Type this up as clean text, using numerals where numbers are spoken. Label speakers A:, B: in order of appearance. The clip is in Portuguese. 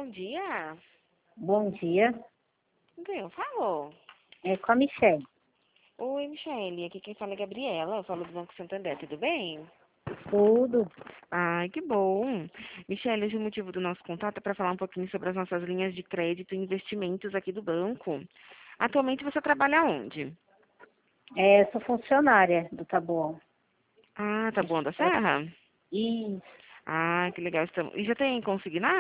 A: Bom dia.
B: Bom dia.
A: Com quem eu falo?
B: É com a Michelle.
A: Oi, Michele. Aqui quem fala é Gabriela. Eu falo do Banco Santander. Tudo bem?
B: Tudo.
A: Ai, que bom. Michele, hoje o motivo do nosso contato é para falar um pouquinho sobre as nossas linhas de crédito e investimentos aqui do banco. Atualmente você trabalha onde?
B: Sou funcionária do Taboão.
A: Ah, tá bom da Serra?
B: E
A: Ah, que legal. E já tem consignado?